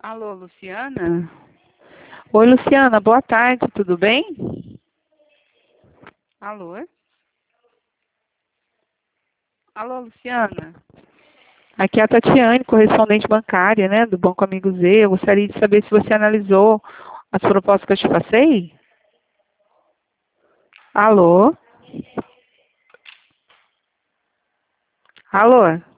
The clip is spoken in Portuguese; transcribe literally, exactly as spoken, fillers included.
Alô, Luciana? Oi, Luciana, boa tarde, tudo bem? Alô? Alô, Luciana? Aqui é a Tatiane, correspondente bancária, né, do Banco Amigo Z. Eu gostaria de saber se você analisou as propostas que eu te passei. Alô? Alô?